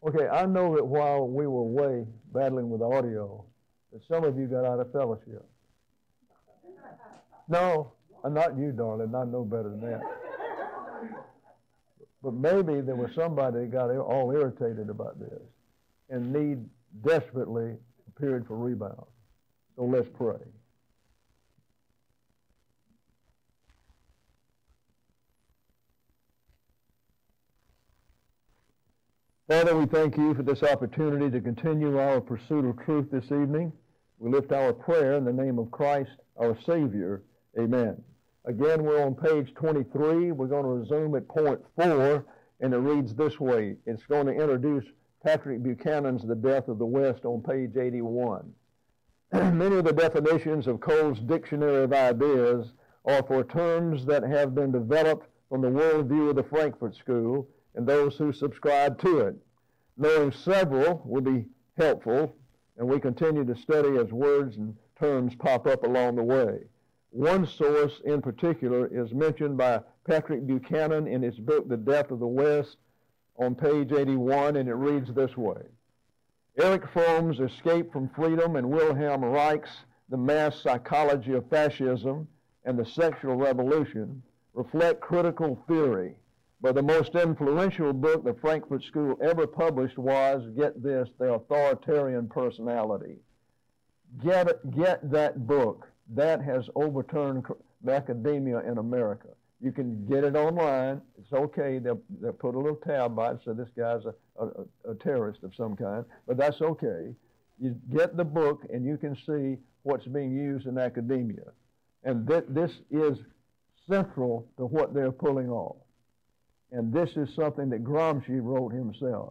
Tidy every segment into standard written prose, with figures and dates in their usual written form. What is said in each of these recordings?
Okay, I know that while we were away battling with audio, that some of you got out of fellowship. No, not you, darling. I know better than that. But maybe there was somebody that got all irritated about this and need desperately a period for rebound. So let's pray. Father, we thank you for this opportunity to continue our pursuit of truth this evening. We lift our prayer in the name of Christ, our Savior. Amen. Again, we're on page 23. We're going to resume at point 4, and it reads this way. It's going to introduce Patrick Buchanan's The Death of the West on page 81. Many of the definitions of Cole's Dictionary of Ideas are for terms that have been developed from the worldview of the Frankfurt School and those who subscribe to it. Knowing several will be helpful, and we continue to study as words and terms pop up along the way. One source in particular is mentioned by Patrick Buchanan in his book, The Death of the West, on page 81, and it reads this way. Erich Fromm's Escape from Freedom and Wilhelm Reich's The Mass Psychology of Fascism and the Sexual Revolution reflect critical theory. But the most influential book the Frankfurt School ever published was, get this, The Authoritarian Personality. Get that book. That has overturned academia in America. You can get it online. It's okay. They'll put a little tab by it, so this guy's a terrorist of some kind, but that's okay. You get the book, and you can see what's being used in academia. And this is central to what they're pulling off. And this is something that Gramsci wrote himself.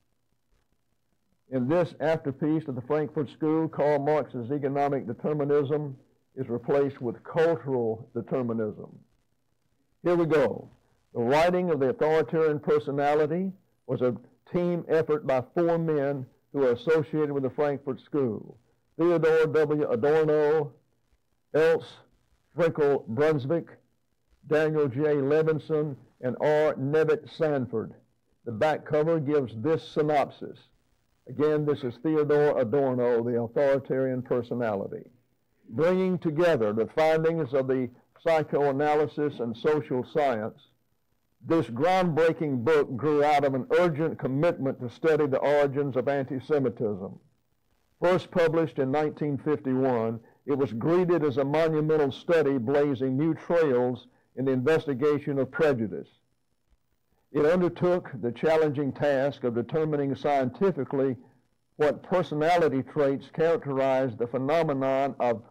In this afterpiece of the Frankfurt School, Karl Marx's economic determinism is replaced with cultural determinism. Here we go. The writing of The Authoritarian Personality was a team effort by 4 men who are associated with the Frankfurt School. Theodore W. Adorno, Else Frankel Brunswick, Daniel J. Levinson, and R. Nevitt Sanford. The back cover gives this synopsis. Again, this is Theodore Adorno, The Authoritarian Personality. Bringing together the findings of the psychoanalysis and social science, this groundbreaking book grew out of an urgent commitment to study the origins of anti-Semitism. First published in 1951, it was greeted as a monumental study blazing new trails in the investigation of prejudice. It undertook the challenging task of determining scientifically what personality traits characterized the phenomenon of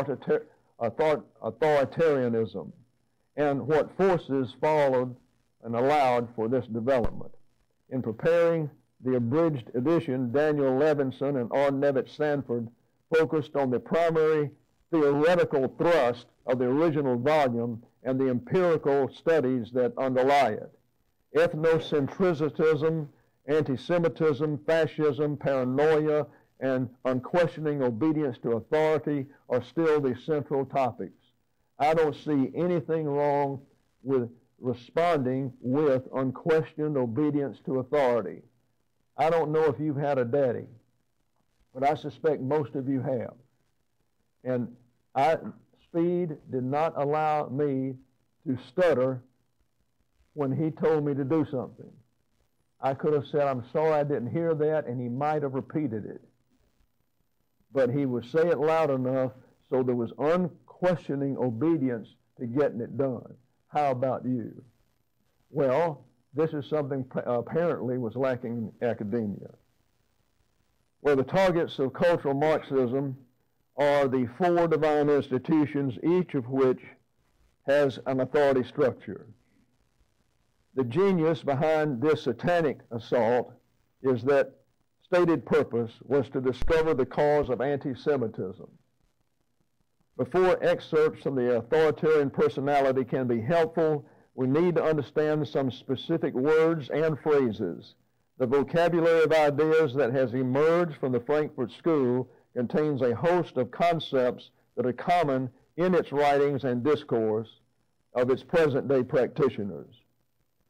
authoritarianism and what forces followed and allowed for this development. In preparing the abridged edition, Daniel Levinson and R. Nevitt Sanford focused on the primary theoretical thrust of the original volume and the empirical studies that underlie it. Ethnocentricism, anti-Semitism, fascism, paranoia, and unquestioning obedience to authority are still the central topics. I don't see anything wrong with responding with unquestioned obedience to authority. I don't know if you've had a daddy, but I suspect most of you have. And Speed did not allow me to stutter when he told me to do something. I could have said, I'm sorry I didn't hear that, and he might have repeated it. But he would say it loud enough so there was unquestioning obedience to getting it done. How about you? Well, this is something apparently was lacking in academia. Well, the targets of cultural Marxism are the 4 divine institutions, each of which has an authority structure. The genius behind this satanic assault is that stated purpose was to discover the cause of anti-Semitism. Before excerpts from the authoritarian personality can be helpful, we need to understand some specific words and phrases. The vocabulary of ideas that has emerged from the Frankfurt School contains a host of concepts that are common in its writings and discourse of its present-day practitioners.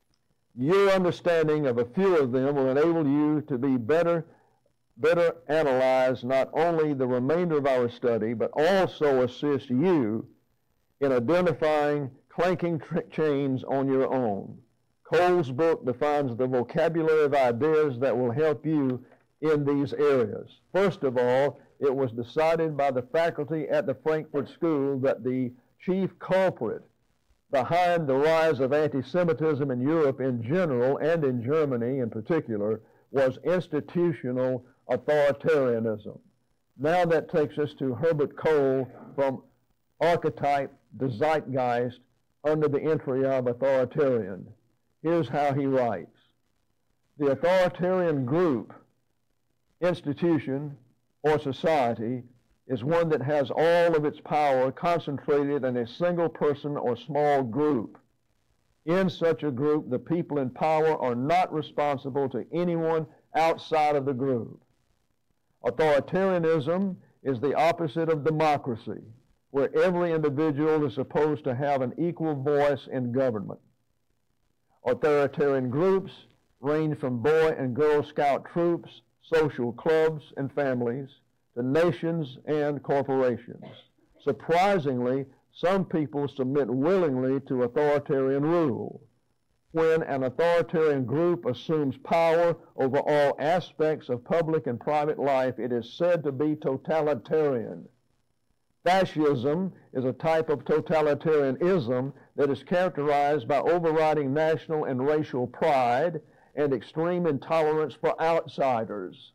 Your understanding of a few of them will enable you to be better analyze not only the remainder of our study, but also assist you in identifying clanking chains on your own. Cole's book defines the vocabulary of ideas that will help you in these areas. First of all, it was decided by the faculty at the Frankfurt School that the chief culprit behind the rise of anti-Semitism in Europe in general and in Germany in particular was institutional authoritarianism. Now that takes us to Herbert Cole, from archetype to zeitgeist under the entry of authoritarian. Here's how he writes. The authoritarian group, institution, or society is one that has all of its power concentrated in a single person or small group. In such a group, the people in power are not responsible to anyone outside of the group. Authoritarianism is the opposite of democracy, where every individual is supposed to have an equal voice in government. Authoritarian groups range from Boy and Girl Scout troops, social clubs and families, to nations and corporations. Surprisingly, some people submit willingly to authoritarian rule. When an authoritarian group assumes power over all aspects of public and private life, it is said to be totalitarian. Fascism is a type of totalitarianism that is characterized by overriding national and racial pride and extreme intolerance for outsiders.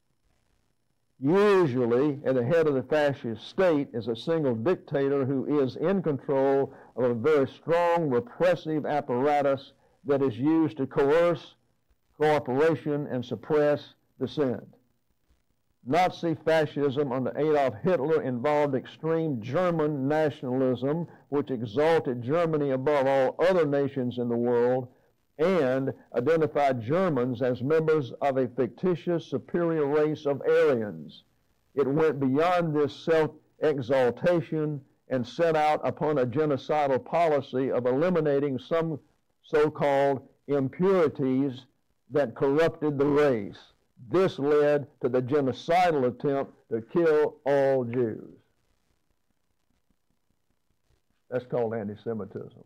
Usually, at the head of the fascist state is a single dictator who is in control of a very strong repressive apparatus that is used to coerce cooperation and suppress dissent. Nazi fascism under Adolf Hitler involved extreme German nationalism, which exalted Germany above all other nations in the world and identified Germans as members of a fictitious superior race of Aryans. It went beyond this self-exaltation and set out upon a genocidal policy of eliminating some so-called impurities that corrupted the race. This led to the genocidal attempt to kill all Jews. That's called anti-Semitism.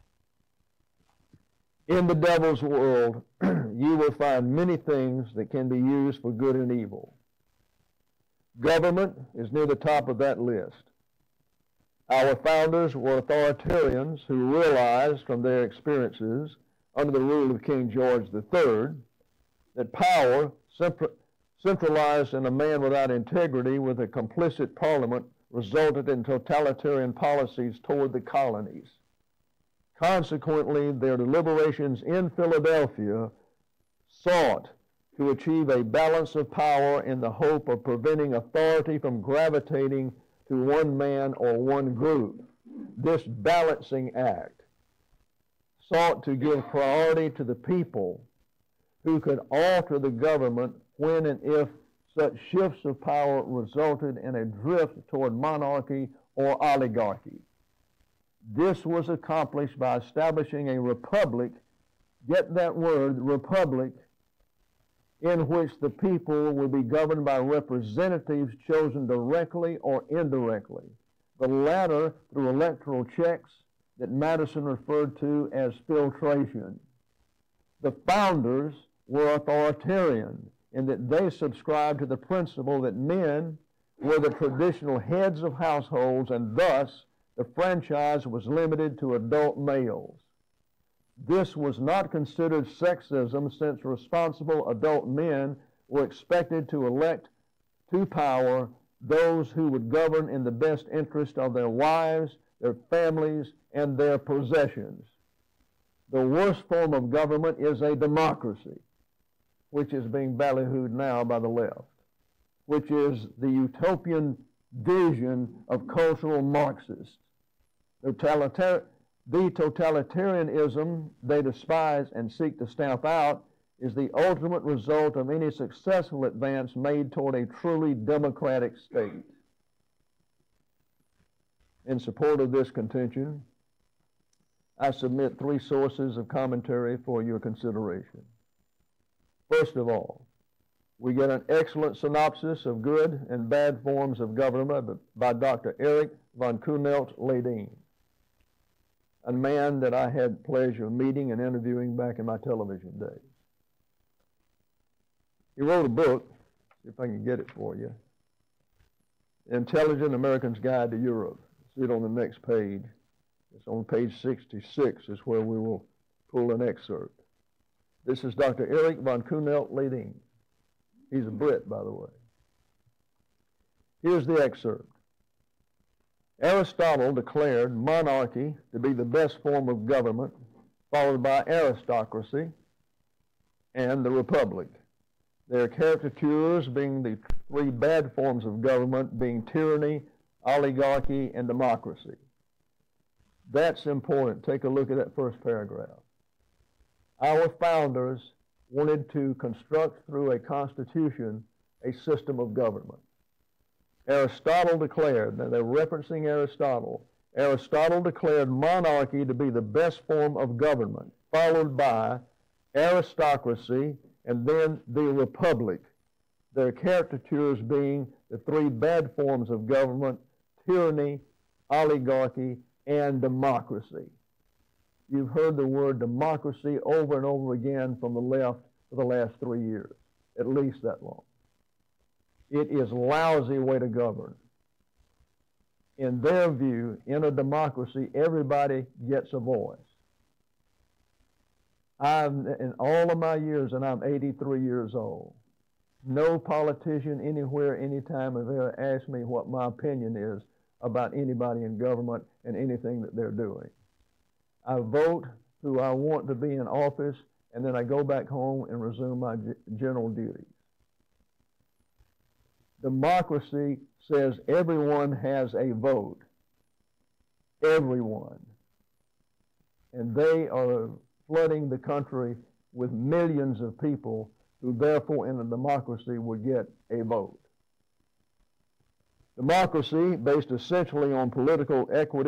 In the devil's world, you will find many things that can be used for good and evil. Government is near the top of that list. Our founders were authoritarians who realized from their experiences under the rule of King George III that power centralized in a man without integrity with a complicit parliament resulted in totalitarian policies toward the colonies. Consequently, their deliberations in Philadelphia sought to achieve a balance of power in the hope of preventing authority from gravitating to one man or one group. This balancing act sought to give priority to the people who could alter the government when and if such shifts of power resulted in a drift toward monarchy or oligarchy. This was accomplished by establishing a republic, get that word, republic, in which the people will be governed by representatives chosen directly or indirectly, the latter through electoral checks that Madison referred to as filtration. The founders were authoritarian in that they subscribed to the principle that men were the traditional heads of households, and thus the franchise was limited to adult males. This was not considered sexism, since responsible adult men were expected to elect to power those who would govern in the best interest of their wives, their families, and their possessions. The worst form of government is a democracy, which is being ballyhooed now by the left, which is the utopian vision of cultural Marxists. The totalitarianism they despise and seek to stamp out is the ultimate result of any successful advance made toward a truly democratic state. In support of this contention, I submit three sources of commentary for your consideration. First of all, we get an excellent synopsis of good and bad forms of government by Dr. Erich von Kuhnelt-Leddihn, a man that I had pleasure of meeting and interviewing back in my television days. He wrote a book, see if I can get it for you, Intelligent American's Guide to Europe. See it on the next page. It's on page 66 is where we will pull an excerpt. This is Dr. Erich von Kuhnelt-Leddihn. He's a Brit, by the way. Here's the excerpt. Aristotle declared monarchy to be the best form of government, followed by aristocracy and the republic. Their caricatures being the three bad forms of government, being tyranny, oligarchy, and democracy. That's important. Take a look at that first paragraph. Our founders wanted to construct through a constitution a system of government. Aristotle declared, now they're referencing Aristotle, Aristotle declared monarchy to be the best form of government, followed by aristocracy and then the republic. Their caricatures being the three bad forms of government, tyranny, oligarchy, and democracy. You've heard the word democracy over and over again from the left for the last 3 years, at least that long. It is a lousy way to govern. In their view, in a democracy, everybody gets a voice. In all of my years, and I'm 83 years old, no politician anywhere, anytime have ever asked me what my opinion is about anybody in government and anything that they're doing. I vote who I want to be in office, and then I go back home and resume my general duties. Democracy says everyone has a vote. Everyone. And they are flooding the country with millions of people who therefore in a democracy would get a vote. Democracy, based essentially on political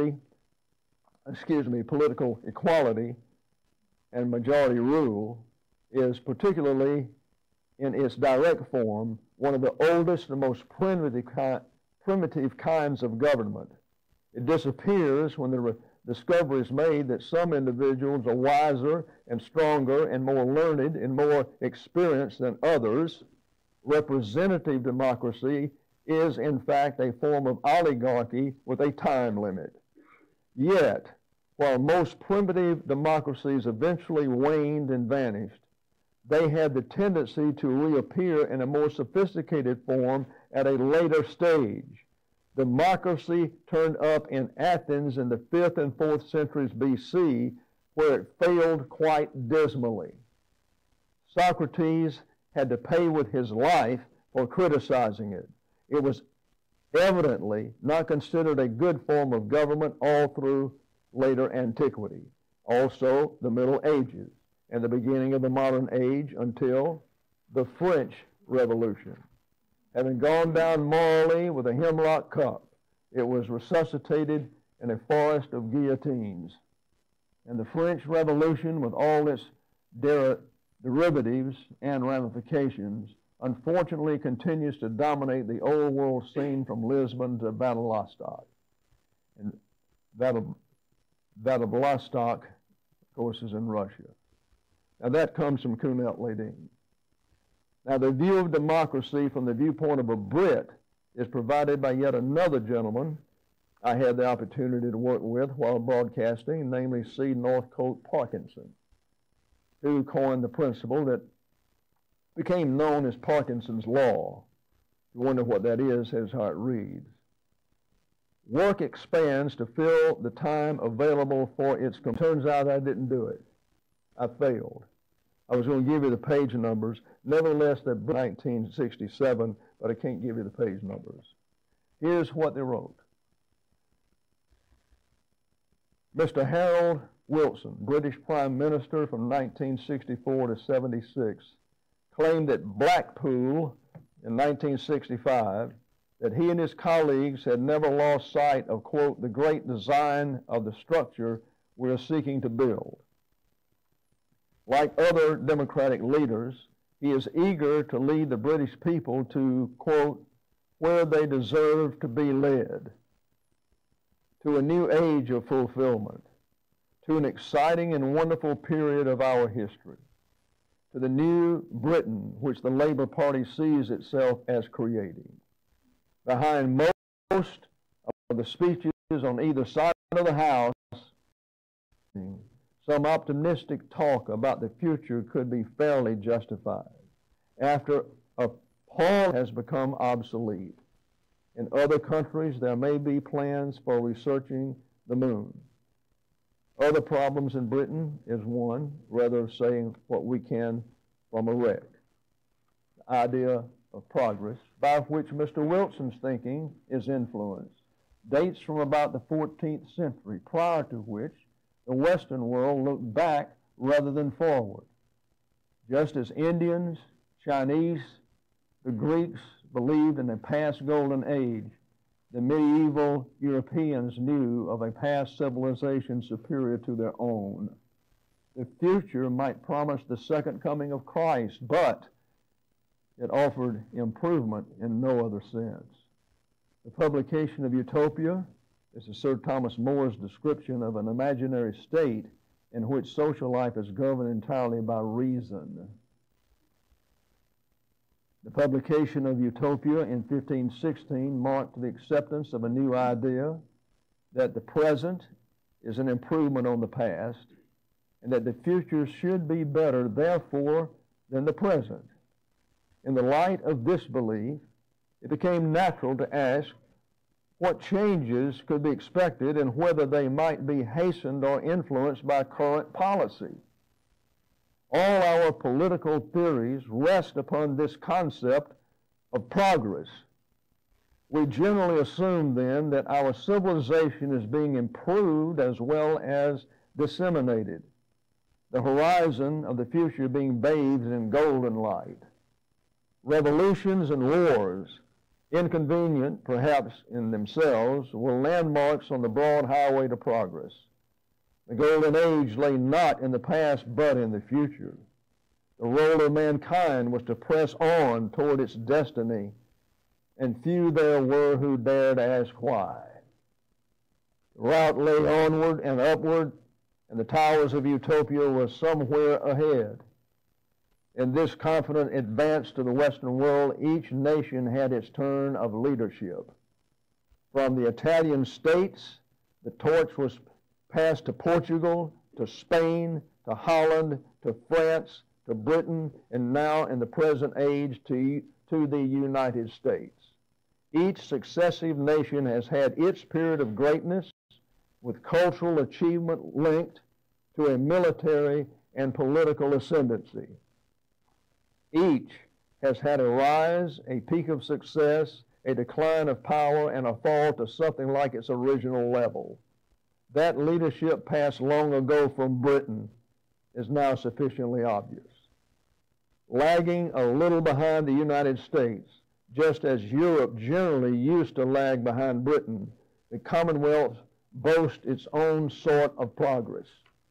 equality and majority rule, is particularly in its direct form one of the oldest and most primitive kinds of government. It disappears when the discovery is made that some individuals are wiser and stronger and more learned and more experienced than others. Representative democracy is in fact a form of oligarchy with a time limit. Yet, while most primitive democracies eventually waned and vanished, they had the tendency to reappear in a more sophisticated form at a later stage. Democracy turned up in Athens in the 5th and 4th centuries BC, where it failed quite dismally. Socrates had to pay with his life for criticizing it. It was evidently not considered a good form of government all through later antiquity, also the Middle Ages, and the beginning of the modern age until the French Revolution. Having gone down morally with a hemlock cup, it was resuscitated in a forest of guillotines. And the French Revolution, with all its derivatives and ramifications, unfortunately continues to dominate the old world scene from Lisbon to Vladivostok. And Vladivostok, of course, is in Russia. Now that comes from Kuhnelt-Leddihn. Now the view of democracy from the viewpoint of a Brit is provided by yet another gentleman I had the opportunity to work with while broadcasting, namely C. Northcote Parkinson, who coined the principle that became known as Parkinson's Law. If you wonder what that is, here's how it reads. Work expands to fill the time available for its Turns out I didn't do it. I failed. I was going to give you the page numbers. Nevertheless, they're 1967, but I can't give you the page numbers. Here's what they wrote. Mr. Harold Wilson, British Prime Minister from 1964 to 76, claimed at Blackpool in 1965 that he and his colleagues had never lost sight of, quote, the great design of the structure we are seeking to build. Like other democratic leaders, he is eager to lead the British people to, quote, where they deserve to be led, to a new age of fulfillment, to an exciting and wonderful period of our history, to the new Britain which the Labour Party sees itself as creating. Behind most of the speeches on either side of the House, some optimistic talk about the future could be fairly justified after Apollo has become obsolete. In other countries, there may be plans for researching the moon. Other problems in Britain is one, rather saying what we can from a wreck. The idea of progress, by which Mr. Wilson's thinking is influenced, dates from about the 14th century, prior to which the Western world looked back rather than forward. Just as Indians, Chinese, the Greeks believed in a past golden age, the medieval Europeans knew of a past civilization superior to their own. The future might promise the second coming of Christ, but it offered improvement in no other sense. The publication of Utopia is Sir Thomas More's description of an imaginary state in which social life is governed entirely by reason. The publication of Utopia in 1516 marked the acceptance of a new idea that the present is an improvement on the past, and that the future should be better, therefore, than the present. In the light of this belief, it became natural to ask what changes could be expected and whether they might be hastened or influenced by current policy. All our political theories rest upon this concept of progress. We generally assume then that our civilization is being improved as well as disseminated, the horizon of the future being bathed in golden light. Revolutions and wars, inconvenient perhaps in themselves, were landmarks on the broad highway to progress. The golden age lay not in the past but in the future. The role of mankind was to press on toward its destiny, and few there were who dared ask why. The route lay onward and upward, and the towers of Utopia were somewhere ahead. In this confident advance to the Western world, each nation had its turn of leadership. From the Italian states, the torch was passed to Portugal, to Spain, to Holland, to France, to Britain, and now in the present age to the United States. Each successive nation has had its period of greatness with cultural achievement linked to a military and political ascendancy. Each has had a rise, a peak of success, a decline of power, and a fall to something like its original level. That leadership passed long ago from Britain is now sufficiently obvious. Lagging a little behind the United States, just as Europe generally used to lag behind Britain, the Commonwealth boasts its own sort of progress.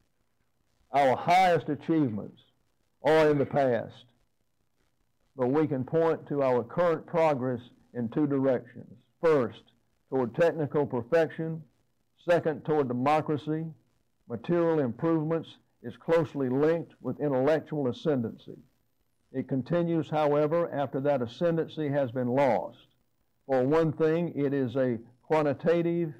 Our highest achievements are in the past, but we can point to our current progress in two directions. First, toward technical perfection. Second, toward democracy. Material improvements is closely linked with intellectual ascendancy. It continues, however, after that ascendancy has been lost. For one thing, it is quantitative,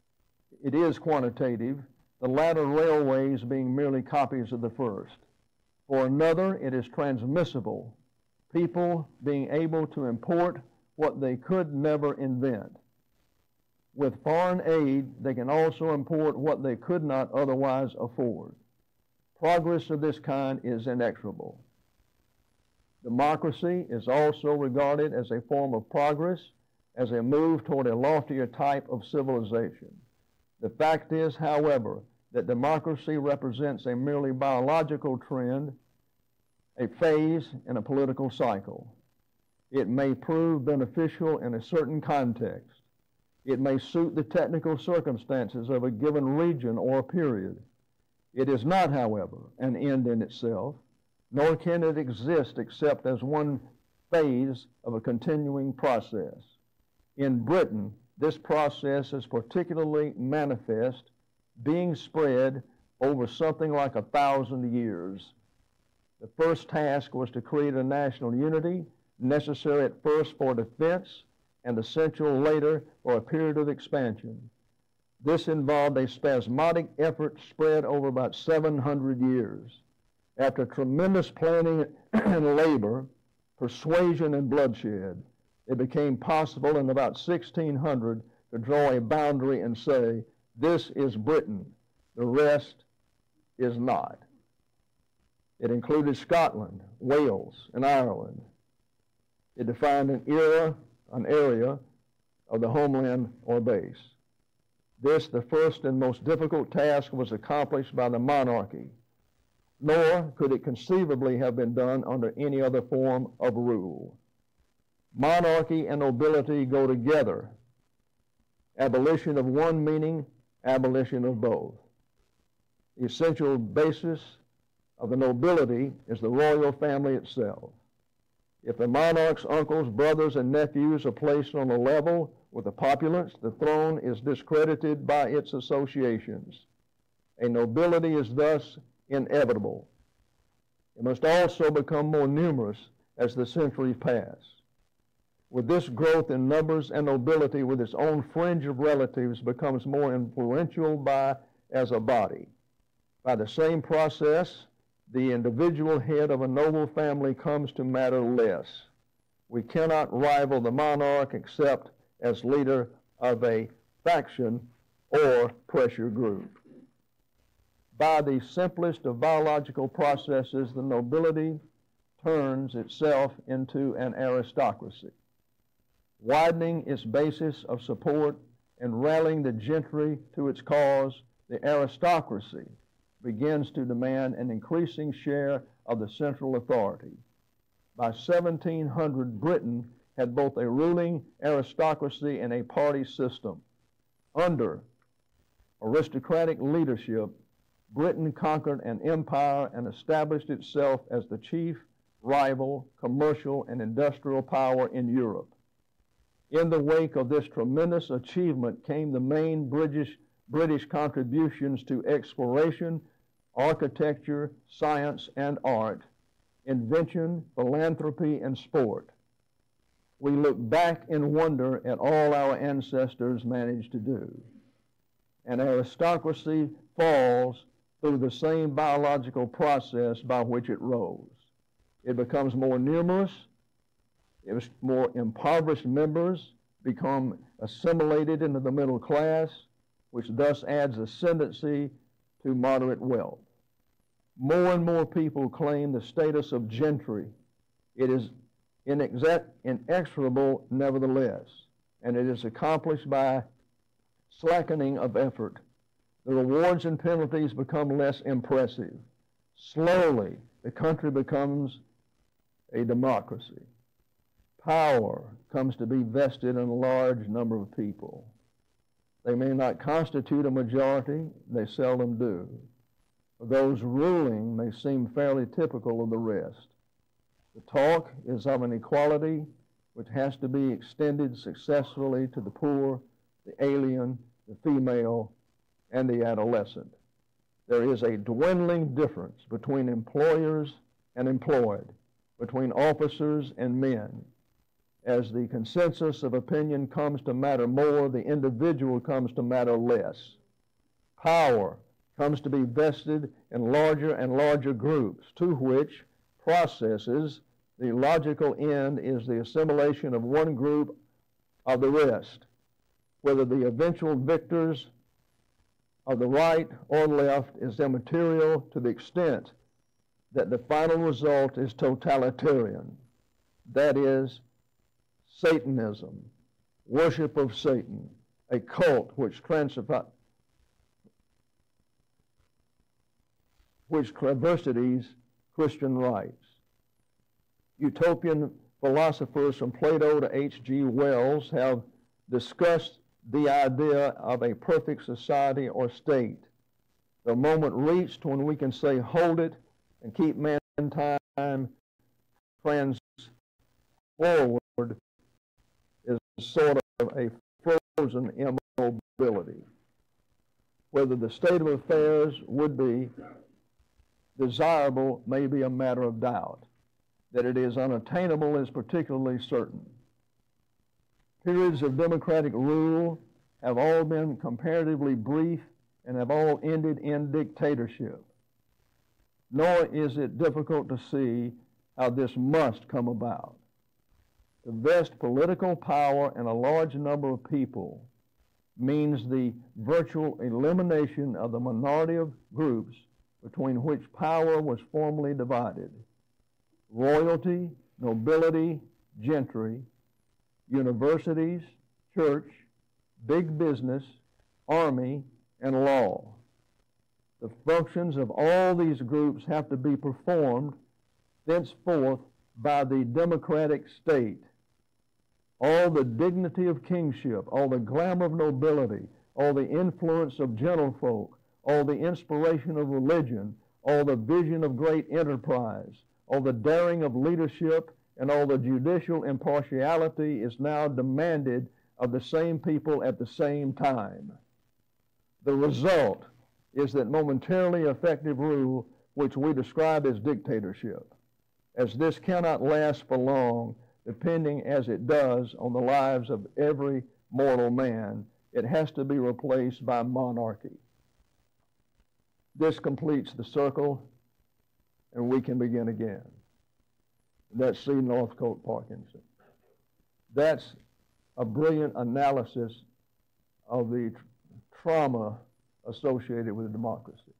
the latter railways being merely copies of the first. For another, it is transmissible, people being able to import what they could never invent. With foreign aid, they can also import what they could not otherwise afford. Progress of this kind is inexorable. Democracy is also regarded as a form of progress, as a move toward a loftier type of civilization. The fact is, however, that democracy represents a merely biological trend, a phase in a political cycle. It may prove beneficial in a certain context. It may suit the technical circumstances of a given region or period. It is not, however, an end in itself, nor can it exist except as one phase of a continuing process. In Britain, this process is particularly manifest, being spread over something like 1,000 years. The first task was to create a national unity, necessary at first for defense and essential later for a period of expansion. This involved a spasmodic effort spread over about 700 years. After tremendous planning and labor, persuasion and bloodshed, it became possible in about 1600 to draw a boundary and say, this is Britain, the rest is not. It included Scotland, Wales, and Ireland. It defined an area of the homeland or base. This, the first and most difficult task, was accomplished by the monarchy, nor could it conceivably have been done under any other form of rule. Monarchy and nobility go together. Abolition of one meaning, abolition of both. The essential basis of the nobility is the royal family itself. If the monarch's uncles, brothers, and nephews are placed on a level with the populace, the throne is discredited by its associations. A nobility is thus inevitable. It must also become more numerous as the centuries pass. With this growth in numbers and nobility with its own fringe of relatives becomes more influential as a body. By the same process, the individual head of a noble family comes to matter less. We cannot rival the monarch except as leader of a faction or pressure group. By the simplest of biological processes, the nobility turns itself into an aristocracy, widening its basis of support and rallying the gentry to its cause. The aristocracy begins to demand an increasing share of the central authority. By 1700, Britain had both a ruling aristocracy and a party system. Under aristocratic leadership, Britain conquered an empire and established itself as the chief rival, commercial, and industrial power in Europe. In the wake of this tremendous achievement came the main British contributions to exploration, architecture, science, and art, invention, philanthropy, and sport. We look back in wonder at all our ancestors managed to do. An aristocracy falls through the same biological process by which it rose. It becomes more numerous, its more impoverished members become assimilated into the middle class, which thus adds ascendancy to moderate wealth. More and more people claim the status of gentry. It is inexorable nevertheless, and it is accomplished by slackening of effort. The rewards and penalties become less impressive. Slowly, the country becomes a democracy. Power comes to be vested in a large number of people. They may not constitute a majority, they seldom do. Those ruling may seem fairly typical of the rest. The talk is of an equality which has to be extended successfully to the poor, the alien, the female, and the adolescent. There is a dwindling difference between employers and employed, between officers and men. As the consensus of opinion comes to matter more, the individual comes to matter less. Power comes to be vested in larger and larger groups, to which processes the logical end is the assimilation of one group of the rest, whether the eventual victors of the right or left is immaterial to the extent that the final result is totalitarian. That is, Satanism, worship of Satan, a cult which travesties Christian rights. Utopian philosophers from Plato to H.G. Wells have discussed the idea of a perfect society or state. The moment reached when we can say, hold it, and keep mankind trans forward is sort of a frozen immobility. Whether the state of affairs would be desirable may be a matter of doubt. That it is unattainable is particularly certain. Periods of democratic rule have all been comparatively brief and have all ended in dictatorship. Nor is it difficult to see how this must come about. To vest political power in a large number of people means the virtual elimination of the minority of groups between which power was formerly divided. Royalty, nobility, gentry, universities, church, big business, army, and law. The functions of all these groups have to be performed thenceforth by the democratic state. All the dignity of kingship, all the glamour of nobility, all the influence of gentlefolk, all the inspiration of religion, all the vision of great enterprise, all the daring of leadership, and all the judicial impartiality is now demanded of the same people at the same time. The result is that momentarily effective rule, which we describe as dictatorship, as this cannot last for long, depending as it does on the lives of every mortal man, it has to be replaced by monarchy. This completes the circle, and we can begin again. That's C. Northcote Parkinson. That's a brilliant analysis of the trauma associated with democracy.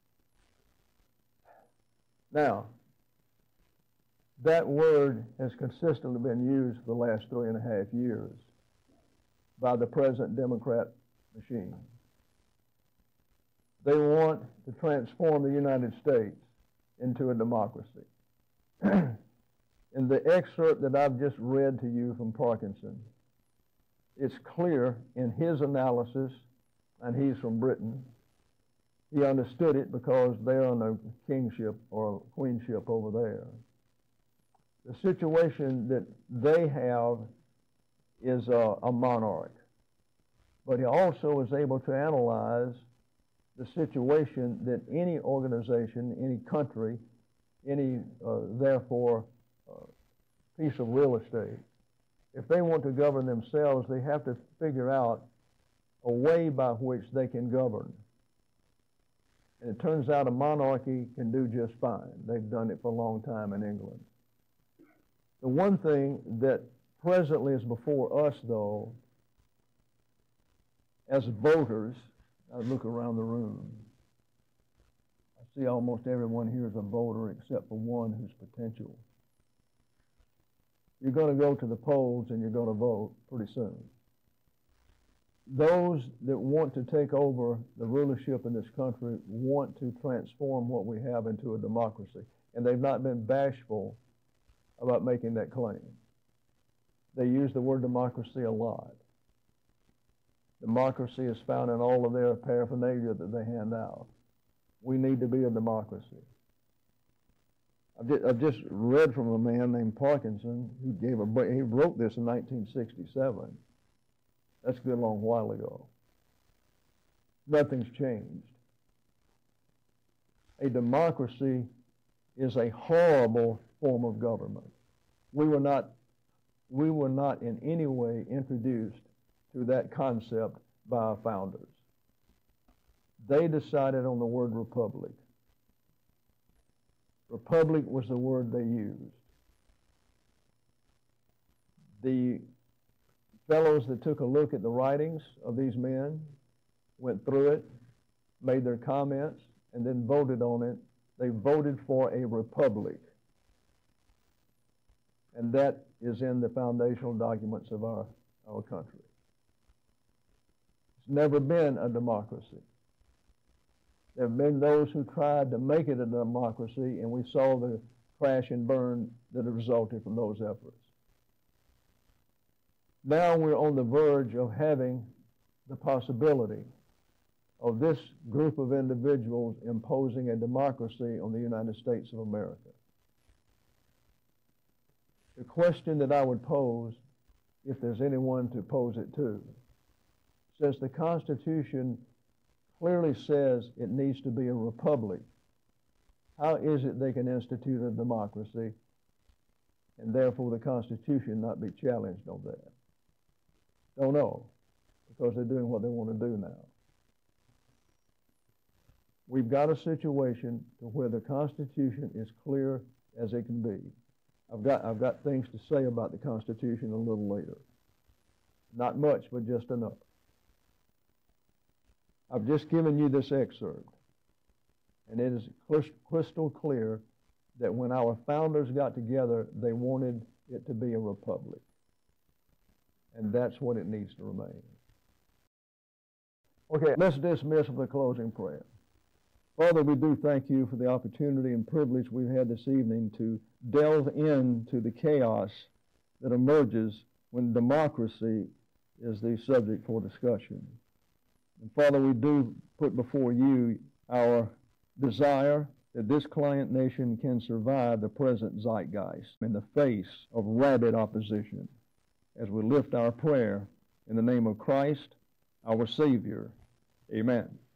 Now, that word has consistently been used for the last 3.5 years by the present Democrat machine. They want to transform the United States into a democracy. In the excerpt that I've just read to you from Parkinson, it's clear in his analysis, and he's from Britain, he understood it because they're on a kingship or a queenship over there. The situation that they have is a monarch, but he also is able to analyze the situation that any organization, any country, any, therefore, piece of real estate, if they want to govern themselves, they have to figure out a way by which they can govern. And it turns out a monarchy can do just fine. They've done it for a long time in England. The one thing that presently is before us, though, as voters, I look around the room. I see almost everyone here is a voter except for one who's potential. You're going to go to the polls and you're going to vote pretty soon. Those that want to take over the rulership in this country want to transform what we have into a democracy, and they've not been bashful about making that claim. They use the word democracy a lot. Democracy is found in all of their paraphernalia that they hand out. We need to be a democracy. I've just read from a man named Parkinson who he wrote this in 1967. That's a good long while ago. Nothing's changed. A democracy is a horrible form of government. We were not in any way introduced to that concept by our founders. They decided on the word republic. Republic was the word they used. The fellows that took a look at the writings of these men, went through it, made their comments, and then voted on it. They voted for a republic. And that is in the foundational documents of our country. It's never been a democracy. There have been those who tried to make it a democracy, and we saw the crash and burn that resulted from those efforts. Now we're on the verge of having the possibility of this group of individuals imposing a democracy on the United States of America. The question that I would pose, if there's anyone to pose it to, says the Constitution clearly says it needs to be a republic. How is it they can institute a democracy and therefore the Constitution not be challenged on that? Don't know, because they're doing what they want to do now. We've got a situation to where the Constitution is clear as it can be. I've got things to say about the Constitution a little later. Not much, but just enough. I've just given you this excerpt, and it is crystal clear that when our founders got together, they wanted it to be a republic. And that's what it needs to remain. Okay, let's dismiss with a closing prayer. Father, we do thank you for the opportunity and privilege we've had this evening to delve into the chaos that emerges when democracy is the subject for discussion. And Father, we do put before you our desire that this client nation can survive the present zeitgeist in the face of rabid opposition, as we lift our prayer in the name of Christ, our Savior. Amen.